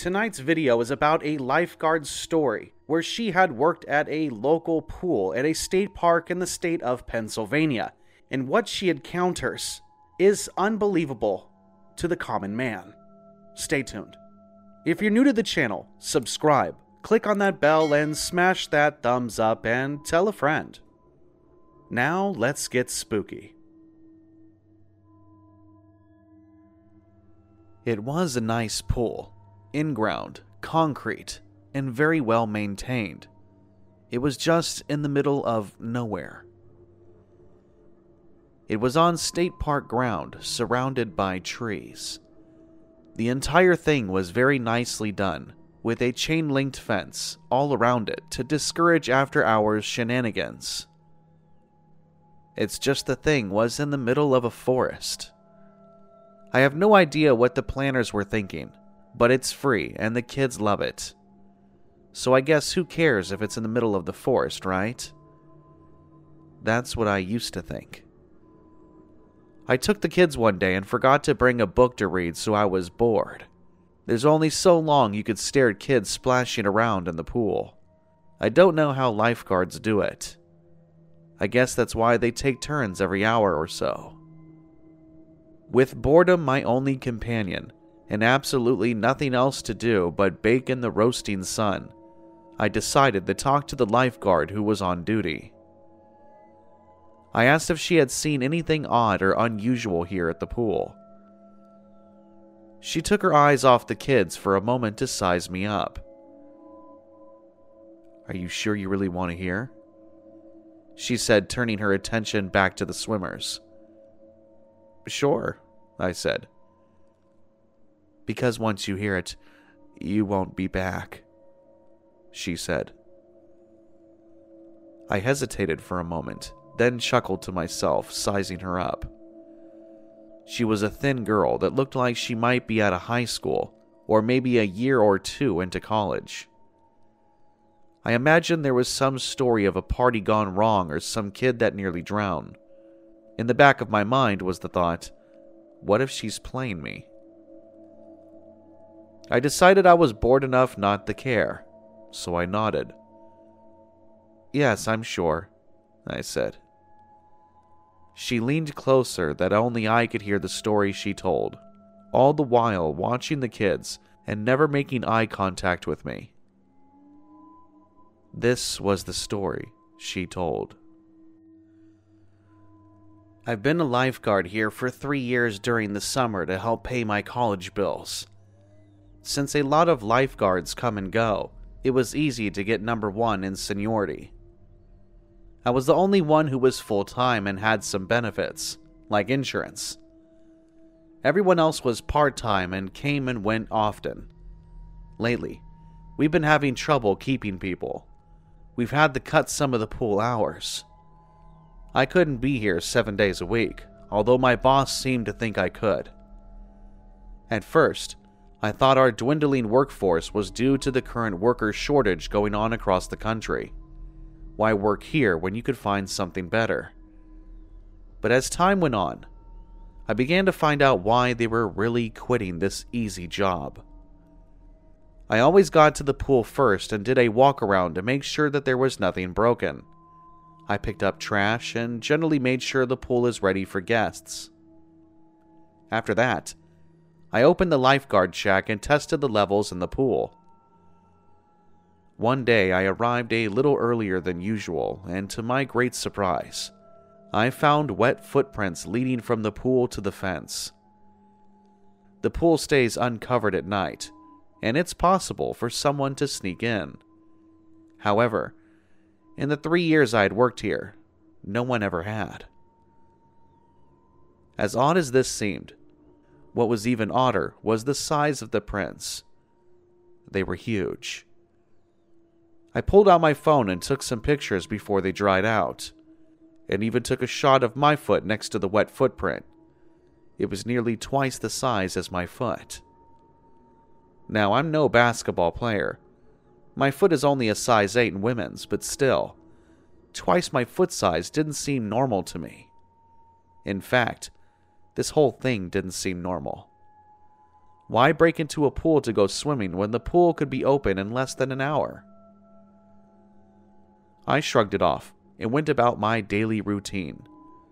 Tonight's video is about a lifeguard's story where she had worked at a local pool at a state park in the state of Pennsylvania, and what she encounters is unbelievable to the common man. Stay tuned. If you're new to the channel, subscribe, click on that bell, and smash that thumbs up and tell a friend. Now let's get spooky. It was a nice pool, in-ground, concrete, and very well maintained. It was just in the middle of nowhere. It was on state park ground, surrounded by trees. The entire thing was very nicely done, with a chain-linked fence all around it to discourage after-hours shenanigans. It's just the thing was in the middle of a forest. I have no idea what the planners were thinking, but it's free and the kids love it. So I guess who cares if it's in the middle of the forest, right? That's what I used to think. I took the kids one day and forgot to bring a book to read, so I was bored. There's only so long you could stare at kids splashing around in the pool. I don't know how lifeguards do it. I guess that's why they take turns every hour or so. With boredom my only companion, and absolutely nothing else to do but bake in the roasting sun, I decided to talk to the lifeguard who was on duty. I asked if she had seen anything odd or unusual here at the pool. She took her eyes off the kids for a moment to size me up. "Are you sure you really want to hear?" she said, turning her attention back to the swimmers. "Sure," I said. "Because once you hear it, you won't be back," she said. I hesitated for a moment, then chuckled to myself, sizing her up. She was a thin girl that looked like she might be out of high school, or maybe a year or two into college. I imagined there was some story of a party gone wrong or some kid that nearly drowned. In the back of my mind was the thought, what if she's playing me? I decided I was bored enough not to care, so I nodded. "Yes, I'm sure," I said. She leaned closer that only I could hear the story she told, all the while watching the kids and never making eye contact with me. This was the story she told. "I've been a lifeguard here for 3 years during the summer to help pay my college bills. Since a lot of lifeguards come and go, it was easy to get number 1 in seniority. I was the only one who was full-time and had some benefits, like insurance. Everyone else was part-time and came and went often. Lately, we've been having trouble keeping people. We've had to cut some of the pool hours. I couldn't be here 7 days a week, although my boss seemed to think I could. At first, I thought our dwindling workforce was due to the current worker shortage going on across the country. Why work here when you could find something better? But as time went on, I began to find out why they were really quitting this easy job. I always got to the pool first and did a walk around to make sure that there was nothing broken. I picked up trash and generally made sure the pool is ready for guests. After that, I opened the lifeguard shack and tested the levels in the pool. One day I arrived a little earlier than usual, and to my great surprise, I found wet footprints leading from the pool to the fence. The pool stays uncovered at night, and it's possible for someone to sneak in. However, in the 3 years I had worked here, no one ever had. As odd as this seemed, what was even odder was the size of the prints. They were huge. I pulled out my phone and took some pictures before they dried out, and even took a shot of my foot next to the wet footprint. It was nearly twice the size as my foot. Now, I'm no basketball player. My foot is only a size 8 in women's, but still, twice my foot size didn't seem normal to me. In fact, this whole thing didn't seem normal. Why break into a pool to go swimming when the pool could be open in less than an hour? I shrugged it off and went about my daily routine.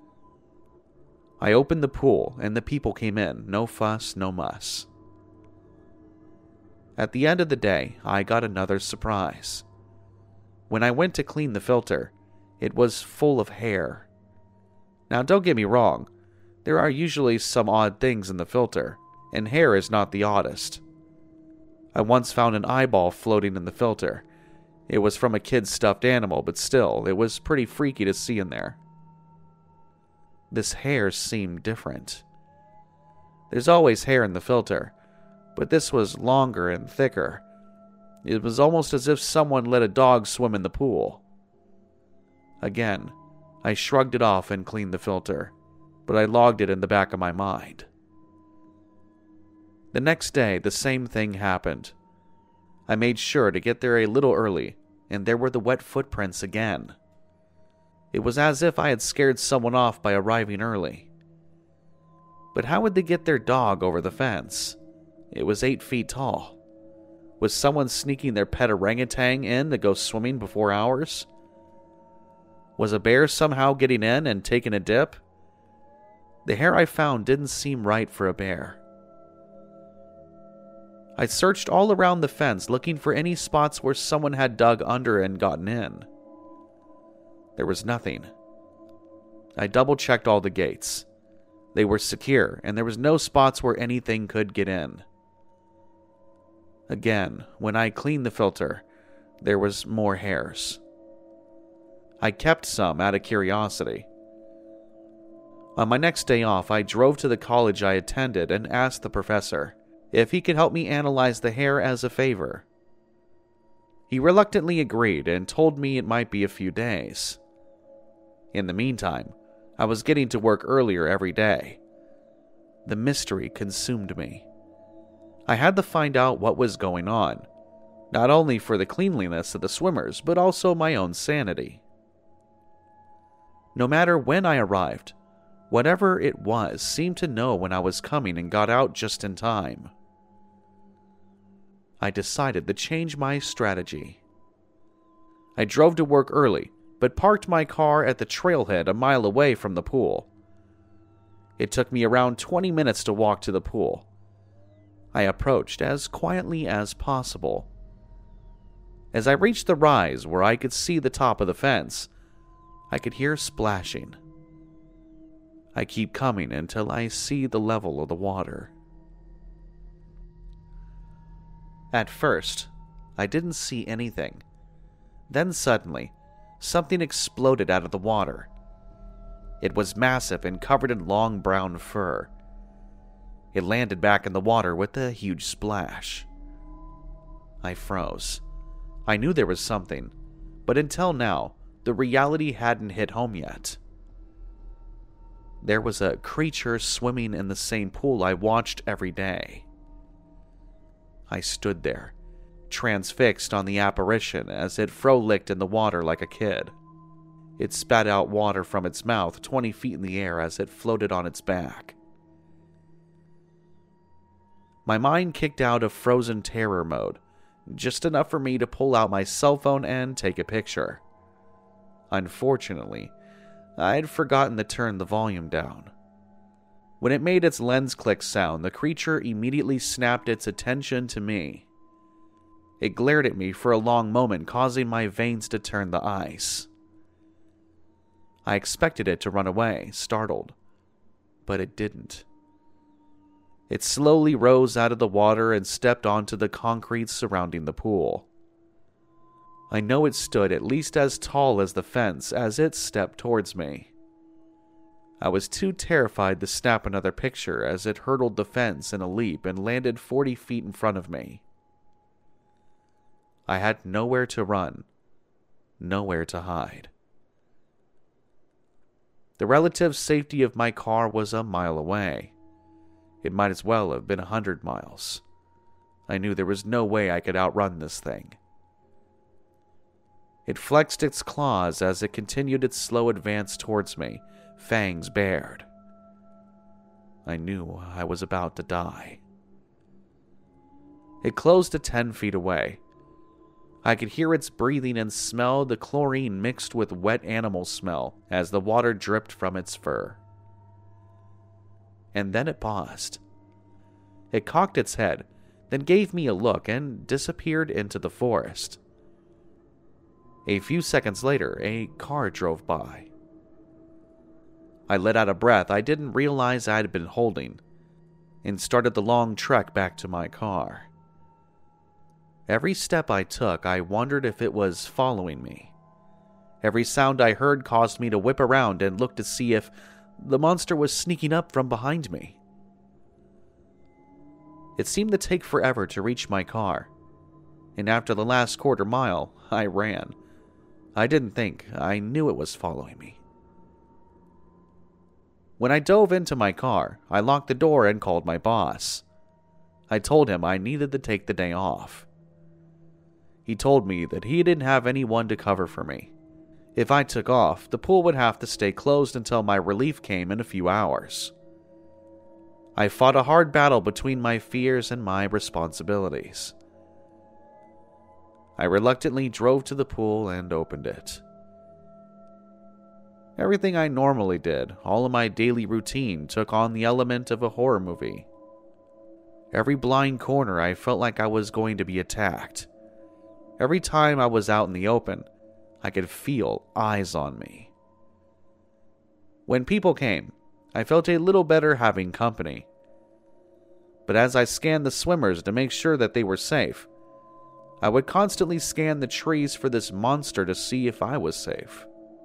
I opened the pool and the people came in, no fuss, no muss. At the end of the day, I got another surprise. When I went to clean the filter, it was full of hair. Now don't get me wrong, there are usually some odd things in the filter, and hair is not the oddest. I once found an eyeball floating in the filter. It was from a kid's stuffed animal, but still, it was pretty freaky to see in there. This hair seemed different. There's always hair in the filter, but this was longer and thicker. It was almost as if someone let a dog swim in the pool. Again, I shrugged it off and cleaned the filter, but I logged it in the back of my mind. The next day, the same thing happened. I made sure to get there a little early, and there were the wet footprints again. It was as if I had scared someone off by arriving early. But how would they get their dog over the fence? It was 8 feet tall. Was someone sneaking their pet orangutan in to go swimming before hours? Was a bear somehow getting in and taking a dip? The hair I found didn't seem right for a bear. I searched all around the fence looking for any spots where someone had dug under and gotten in. There was nothing. I double-checked all the gates. They were secure, and there was no spots where anything could get in. Again, when I cleaned the filter, there was more hairs. I kept some out of curiosity. On my next day off, I drove to the college I attended and asked the professor if he could help me analyze the hair as a favor. He reluctantly agreed and told me it might be a few days. In the meantime, I was getting to work earlier every day. The mystery consumed me. I had to find out what was going on, not only for the cleanliness of the swimmers, but also my own sanity. No matter when I arrived, whatever it was seemed to know when I was coming and got out just in time. I decided to change my strategy. I drove to work early, but parked my car at the trailhead a mile away from the pool. It took me around 20 minutes to walk to the pool. I approached as quietly as possible. As I reached the rise where I could see the top of the fence, I could hear splashing. I keep coming until I see the level of the water. At first, I didn't see anything. Then suddenly, something exploded out of the water. It was massive and covered in long brown fur. It landed back in the water with a huge splash. I froze. I knew there was something, but until now, the reality hadn't hit home yet. There was a creature swimming in the same pool I watched every day. I stood there, transfixed on the apparition as it frolicked in the water like a kid. It spat out water from its mouth 20 feet in the air as it floated on its back. My mind kicked out of frozen terror mode, just enough for me to pull out my cell phone and take a picture. Unfortunately, I had forgotten to turn the volume down. When it made its lens click sound, the creature immediately snapped its attention to me. It glared at me for a long moment, causing my veins to turn to ice. I expected it to run away, startled, but it didn't. It slowly rose out of the water and stepped onto the concrete surrounding the pool. I know it stood at least as tall as the fence as it stepped towards me. I was too terrified to snap another picture as it hurdled the fence in a leap and landed 40 feet in front of me. I had nowhere to run, nowhere to hide. The relative safety of my car was a mile away. It might as well have been 100 miles. I knew there was no way I could outrun this thing. It flexed its claws as it continued its slow advance towards me, fangs bared. I knew I was about to die. It closed to 10 feet away. I could hear its breathing and smell the chlorine mixed with wet animal smell as the water dripped from its fur. And then it paused. It cocked its head, then gave me a look and disappeared into the forest. A few seconds later, a car drove by. I let out a breath I didn't realize I had been holding and started the long trek back to my car. Every step I took, I wondered if it was following me. Every sound I heard caused me to whip around and look to see if the monster was sneaking up from behind me. It seemed to take forever to reach my car, and after the last quarter mile, I ran. I didn't think, I knew it was following me. When I dove into my car, I locked the door and called my boss. I told him I needed to take the day off. He told me that he didn't have anyone to cover for me. If I took off, the pool would have to stay closed until my relief came in a few hours. I fought a hard battle between my fears and my responsibilities. I reluctantly drove to the pool and opened it. Everything I normally did, all of my daily routine, took on the element of a horror movie. Every blind corner I felt like I was going to be attacked. Every time I was out in the open, I could feel eyes on me. When people came, I felt a little better having company. But as I scanned the swimmers to make sure that they were safe, I would constantly scan the trees for this monster to see if I was safe.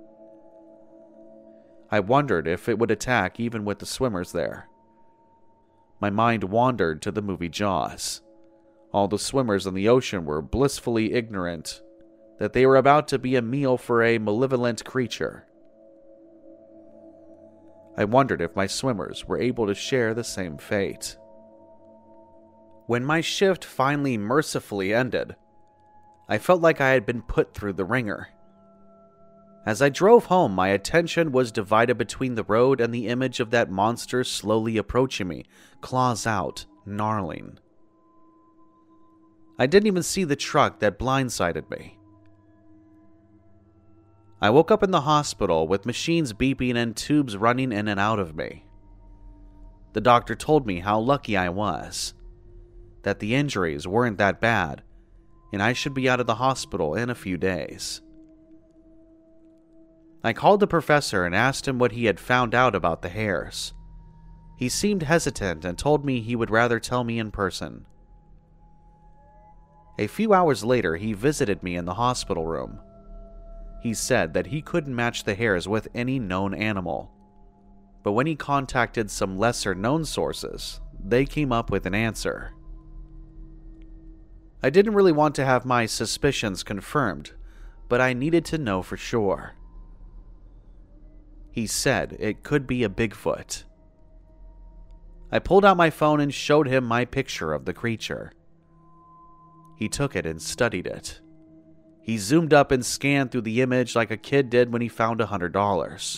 I wondered if it would attack even with the swimmers there. My mind wandered to the movie Jaws. All the swimmers in the ocean were blissfully ignorant that they were about to be a meal for a malevolent creature. I wondered if my swimmers were able to share the same fate. When my shift finally mercifully ended, I felt like I had been put through the ringer. As I drove home, my attention was divided between the road and the image of that monster slowly approaching me, claws out, gnarling. I didn't even see the truck that blindsided me. I woke up in the hospital with machines beeping and tubes running in and out of me. The doctor told me how lucky I was, that the injuries weren't that bad, and I should be out of the hospital in a few days. I called the professor and asked him what he had found out about the hairs. He seemed hesitant and told me he would rather tell me in person. A few hours later, he visited me in the hospital room. He said that he couldn't match the hairs with any known animal, but when he contacted some lesser-known sources, they came up with an answer. I didn't really want to have my suspicions confirmed, but I needed to know for sure. He said it could be a Bigfoot. I pulled out my phone and showed him my picture of the creature. He took it and studied it. He zoomed up and scanned through the image like a kid did when he found $100.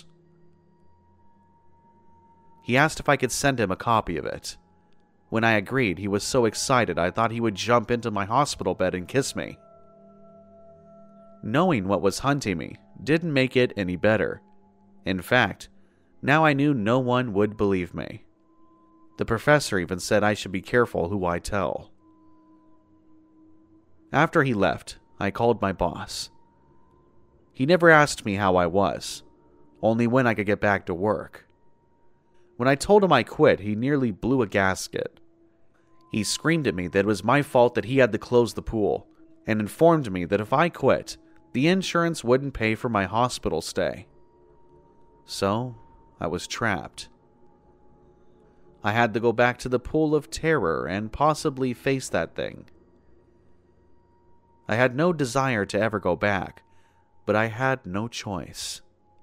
He asked if I could send him a copy of it. When I agreed, he was so excited I thought he would jump into my hospital bed and kiss me. Knowing what was hunting me didn't make it any better. In fact, now I knew no one would believe me. The professor even said I should be careful who I tell. After he left, I called my boss. He never asked me how I was, only when I could get back to work. When I told him I quit, he nearly blew a gasket. He screamed at me that it was my fault that he had to close the pool, and informed me that if I quit, the insurance wouldn't pay for my hospital stay. So, I was trapped. I had to go back to the pool of terror and possibly face that thing. I had no desire to ever go back, but I had no choice.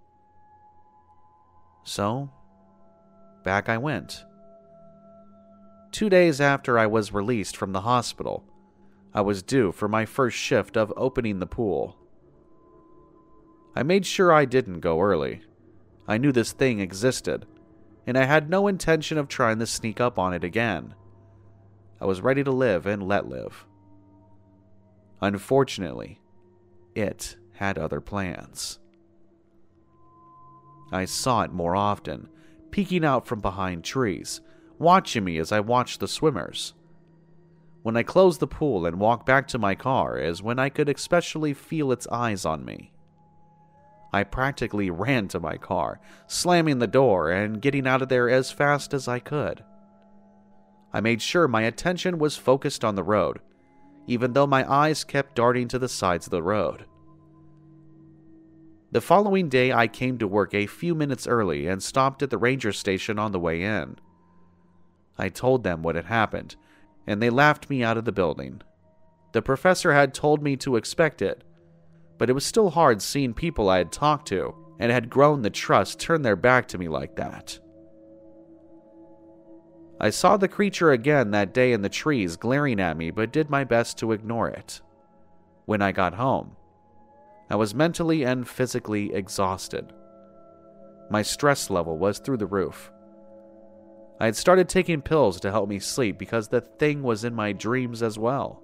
So, back I went. 2 days after I was released from the hospital, I was due for my first shift of opening the pool. I made sure I didn't go early. I knew this thing existed, and I had no intention of trying to sneak up on it again. I was ready to live and let live. Unfortunately, it had other plans. I saw it more often, peeking out from behind trees, watching me as I watched the swimmers. When I closed the pool and walked back to my car is when I could especially feel its eyes on me. I practically ran to my car, slamming the door and getting out of there as fast as I could. I made sure my attention was focused on the road, even though my eyes kept darting to the sides of the road. The following day, I came to work a few minutes early and stopped at the ranger station on the way in. I told them what had happened, and they laughed me out of the building. The professor had told me to expect it, but it was still hard seeing people I had talked to and had grown the trust turn their back to me like that. I saw the creature again that day in the trees glaring at me, but did my best to ignore it. When I got home, I was mentally and physically exhausted. My stress level was through the roof. I had started taking pills to help me sleep because the thing was in my dreams as well.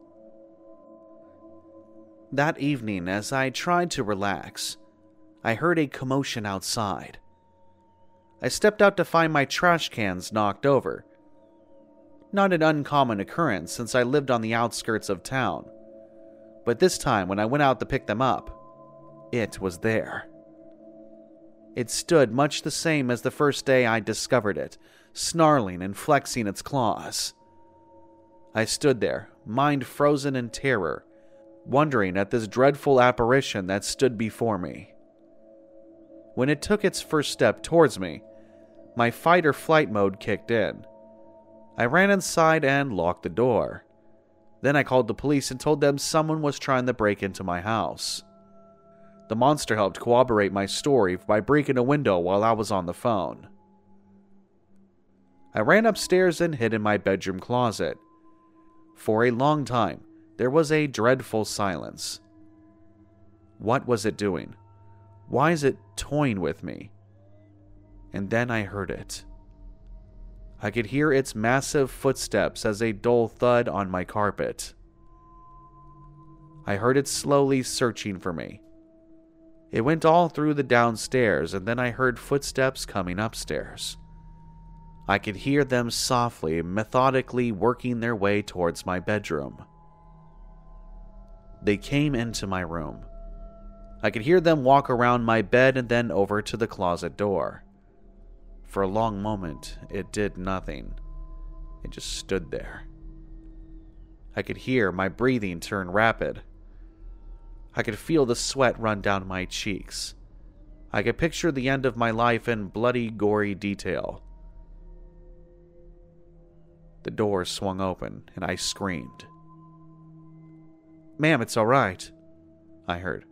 That evening, as I tried to relax, I heard a commotion outside. I stepped out to find my trash cans knocked over. Not an uncommon occurrence since I lived on the outskirts of town. But this time, when I went out to pick them up, it was there. It stood much the same as the first day I discovered it, snarling and flexing its claws. I stood there, mind frozen in terror, wondering at this dreadful apparition that stood before me. When it took its first step towards me, my fight or flight mode kicked in. I ran inside and locked the door. Then I called the police and told them someone was trying to break into my house. The monster helped corroborate my story by breaking a window while I was on the phone. I ran upstairs and hid in my bedroom closet. For a long time, there was a dreadful silence. What was it doing? Why is it toying with me? And then I heard it. I could hear its massive footsteps as a dull thud on my carpet. I heard it slowly searching for me. It went all through the downstairs, and then I heard footsteps coming upstairs. I could hear them softly, methodically working their way towards my bedroom. They came into my room. I could hear them walk around my bed and then over to the closet door. For a long moment, it did nothing. It just stood there. I could hear my breathing turn rapid. I could feel the sweat run down my cheeks. I could picture the end of my life in bloody, gory detail. The door swung open, and I screamed. "Ma'am, it's all right," I heard.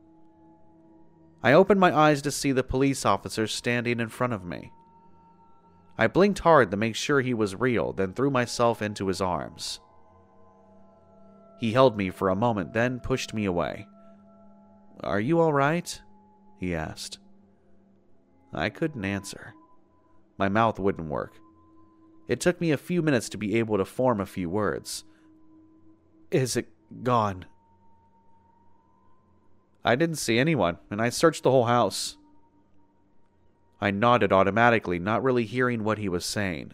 I opened my eyes to see the police officer standing in front of me. I blinked hard to make sure he was real, then threw myself into his arms. He held me for a moment, then pushed me away. "Are you all right?" he asked. I couldn't answer. My mouth wouldn't work. It took me a few minutes to be able to form a few words. "Is it gone?" "I didn't see anyone, and I searched the whole house." I nodded automatically, not really hearing what he was saying.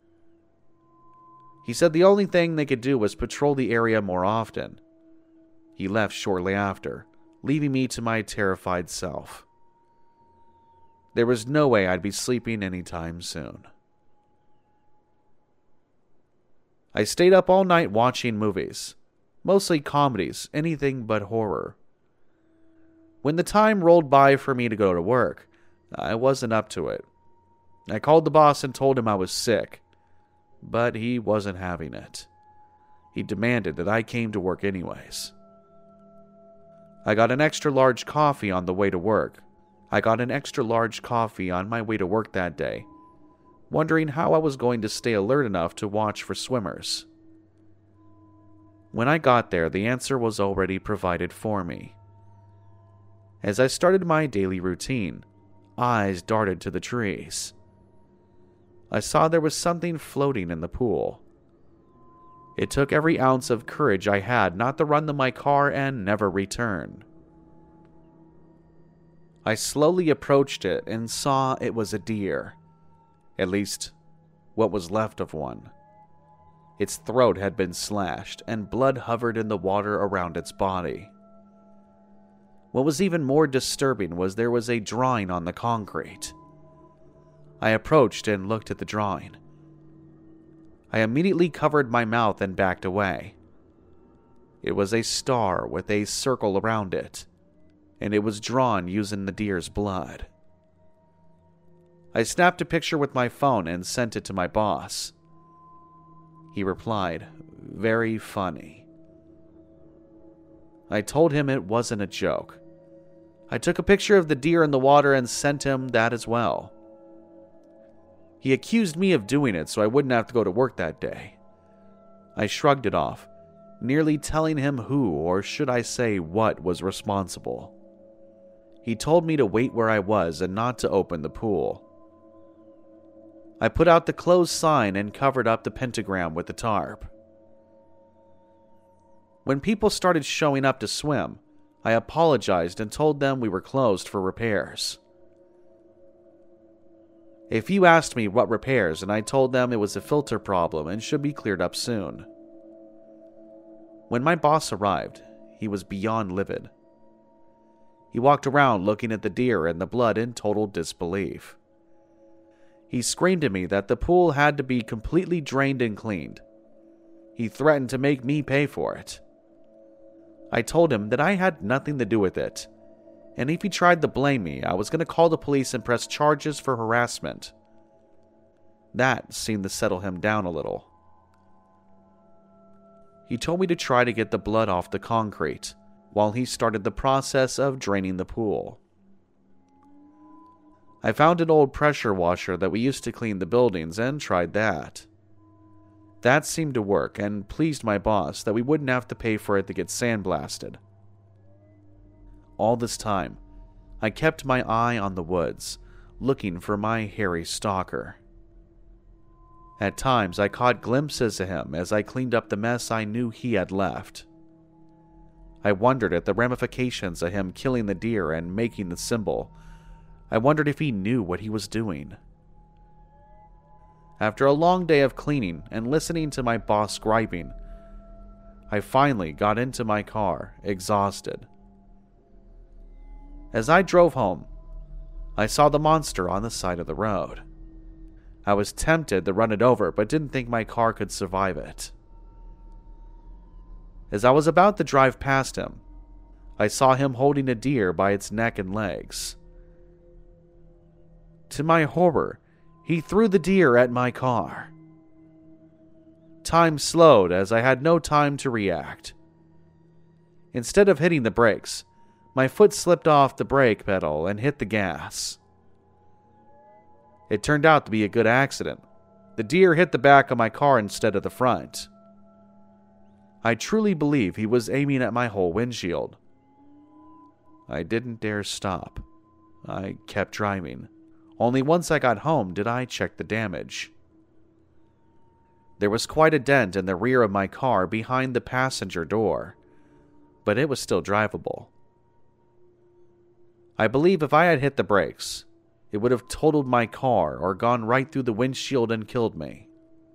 He said the only thing they could do was patrol the area more often. He left shortly after, leaving me to my terrified self. There was no way I'd be sleeping anytime soon. I stayed up all night watching movies, mostly comedies, anything but horror. When the time rolled by for me to go to work, I wasn't up to it. I called the boss and told him I was sick, but he wasn't having it. He demanded that I came to work anyways. I got an extra large coffee on the way to work. I got an extra large coffee on my way to work that day, wondering how I was going to stay alert enough to watch for swimmers. When I got there, the answer was already provided for me. As I started my daily routine, eyes darted to the trees. I saw there was something floating in the pool. It took every ounce of courage I had not to run to my car and never return. I slowly approached it and saw it was a deer. At least, what was left of one. Its throat had been slashed, and blood hovered in the water around its body. What was even more disturbing was there was a drawing on the concrete. I approached and looked at the drawing. I immediately covered my mouth and backed away. It was a star with a circle around it, and it was drawn using the deer's blood. I snapped a picture with my phone and sent it to my boss. He replied, "Very funny." I told him it wasn't a joke. I took a picture of the deer in the water and sent him that as well. He accused me of doing it so I wouldn't have to go to work that day. I shrugged it off, nearly telling him who, or should I say what, was responsible. He told me to wait where I was and not to open the pool. I put out the closed sign and covered up the pentagram with the tarp. When people started showing up to swim, I apologized and told them we were closed for repairs. A few asked me what repairs, and I told them it was a filter problem and should be cleared up soon. When my boss arrived, he was beyond livid. He walked around looking at the deer and the blood in total disbelief. He screamed at me that the pool had to be completely drained and cleaned. He threatened to make me pay for it. I told him that I had nothing to do with it, and if he tried to blame me, I was going to call the police and press charges for harassment. That seemed to settle him down a little. He told me to try to get the blood off the concrete, while he started the process of draining the pool. I found an old pressure washer that we used to clean the buildings and tried that. That seemed to work and pleased my boss that we wouldn't have to pay for it to get sandblasted. All this time, I kept my eye on the woods, looking for my hairy stalker. At times, I caught glimpses of him as I cleaned up the mess I knew he had left. I wondered at the ramifications of him killing the deer and making the symbol. I wondered if he knew what he was doing. After a long day of cleaning and listening to my boss griping, I finally got into my car, exhausted. As I drove home, I saw the monster on the side of the road. I was tempted to run it over, but didn't think my car could survive it. As I was about to drive past him, I saw him holding a deer by its neck and legs. To my horror, he threw the deer at my car. Time slowed as I had no time to react. Instead of hitting the brakes, my foot slipped off the brake pedal and hit the gas. It turned out to be a good accident. The deer hit the back of my car instead of the front. I truly believe he was aiming at my whole windshield. I didn't dare stop. I kept driving. Only once I got home did I check the damage. There was quite a dent in the rear of my car behind the passenger door, but it was still drivable. I believe if I had hit the brakes, it would have totaled my car or gone right through the windshield and killed me.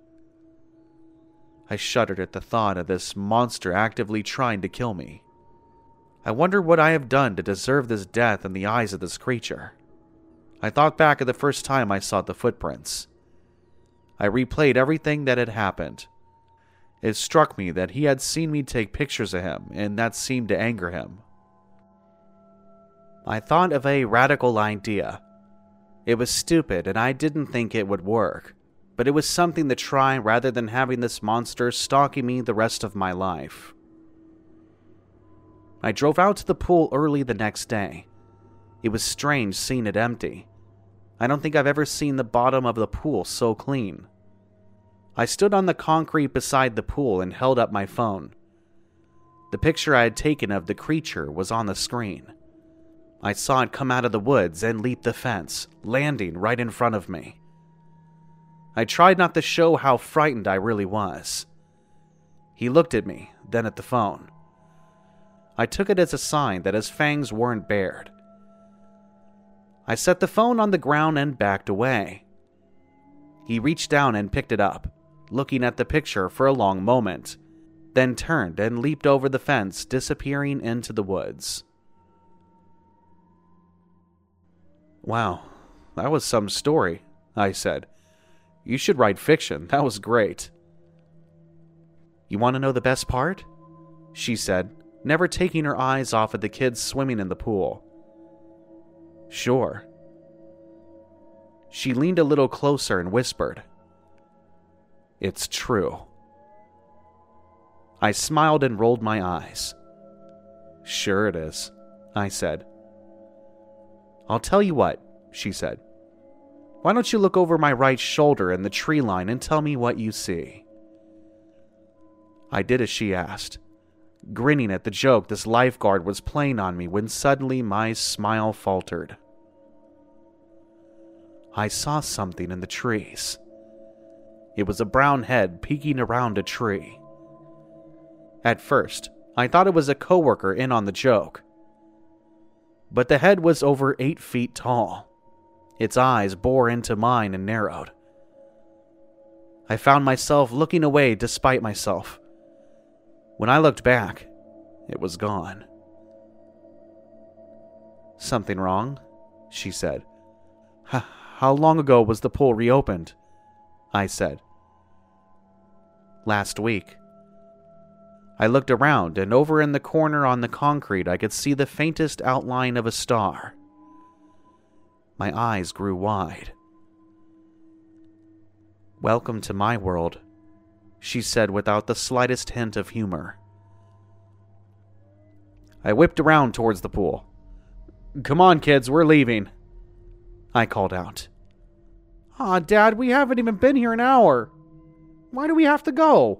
I shuddered at the thought of this monster actively trying to kill me. I wonder what I have done to deserve this death in the eyes of this creature. I thought back at the first time I saw the footprints. I replayed everything that had happened. It struck me that he had seen me take pictures of him, and that seemed to anger him. I thought of a radical idea. It was stupid, and I didn't think it would work, but it was something to try rather than having this monster stalking me the rest of my life. I drove out to the pool early the next day. It was strange seeing it empty. I don't think I've ever seen the bottom of the pool so clean. I stood on the concrete beside the pool and held up my phone. The picture I had taken of the creature was on the screen. I saw it come out of the woods and leap the fence, landing right in front of me. I tried not to show how frightened I really was. He looked at me, then at the phone. I took it as a sign that his fangs weren't bared. I set the phone on the ground and backed away. He reached down and picked it up, looking at the picture for a long moment, then turned and leaped over the fence, disappearing into the woods. "Wow, that was some story," I said. "You should write fiction. That was great." "You want to know the best part?" she said, never taking her eyes off of the kids swimming in the pool. "Sure." She leaned a little closer and whispered, "It's true." I smiled and rolled my eyes. "Sure it is," I said. "I'll tell you what," she said. "Why don't you look over my right shoulder in the tree line and tell me what you see?" I did as she asked, grinning at the joke this lifeguard was playing on me when suddenly my smile faltered. I saw something in the trees. It was a brown head peeking around a tree. At first, I thought it was a coworker in on the joke. But the head was over 8 feet tall. Its eyes bore into mine and narrowed. I found myself looking away despite myself. When I looked back, it was gone. "Something wrong?" she said. How long ago was the pool reopened?" I said. "Last week." I looked around, and over in the corner on the concrete I could see the faintest outline of a star. My eyes grew wide. "Welcome to my world," she said without the slightest hint of humor. I whipped around towards the pool. "Come on, kids, we're leaving," I called out. "Aw, Dad, we haven't even been here an hour. Why do we have to go?"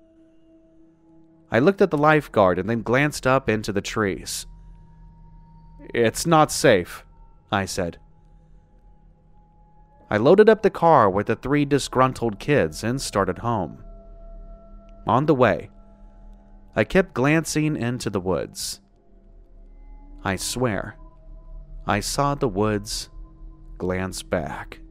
I looked at the lifeguard and then glanced up into the trees. "It's not safe," I said. I loaded up the car with the 3 disgruntled kids and started home. On the way, I kept glancing into the woods. I swear, I saw the woods glance back.